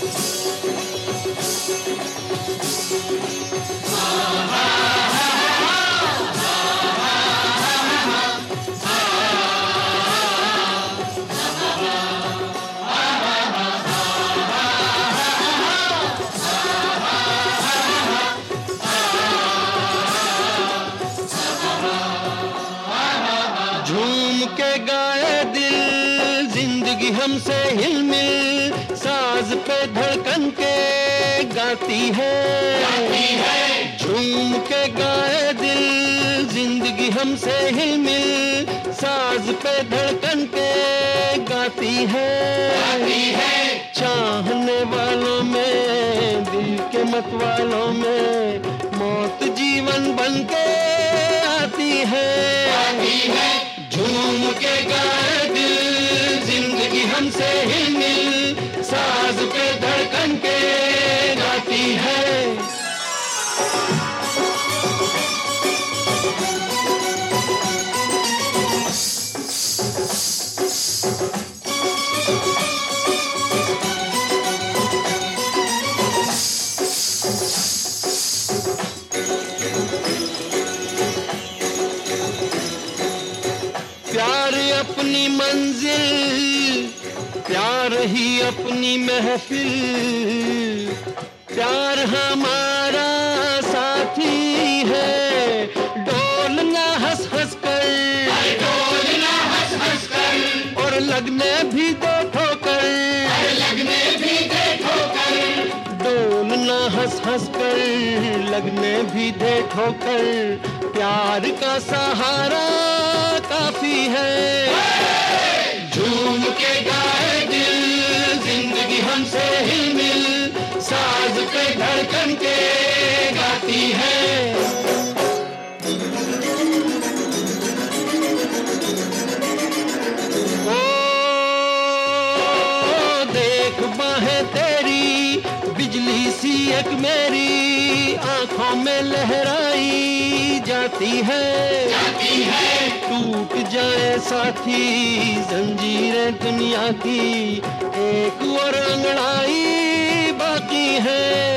झूम के गाए दिल जिंदगी हमसे हिलमिल, साज पे धड़कन के गाती है। झूम के गाए दिल जिंदगी हमसे हिलमिल, साज पे धड़कन के गाती है। चाहने वालों में, दिल के मतवालों में, मौत जीवन बन के आती है। झूम के गाए दिल जिंदगी हमसे हिलमिल, साज पे धड़कन के गाती है। प्यार अपनी मंजिल, प्यार ही अपनी महफिल, प्यार हमारा साथी है। डोलना हंस हंस कर, डोलना हंस हंस कर, और लगने भी दे ठोकर, लगने भी दे ठोकर। डोलना हंस हंस कर, लगने भी दे ठोकर, प्यार का सहारा काफी है। झूम के गाए दिल जिंदगी हमसे हिलमिल, साज पे धड़कन के गाती है। ओ देख बाहें तेरी, बिजली सी एक मेरी, आंखों में लहराई जाती है। टूट जाए साथी जंजीरें दुनिया की, एक और अंगड़ाई बाकी है।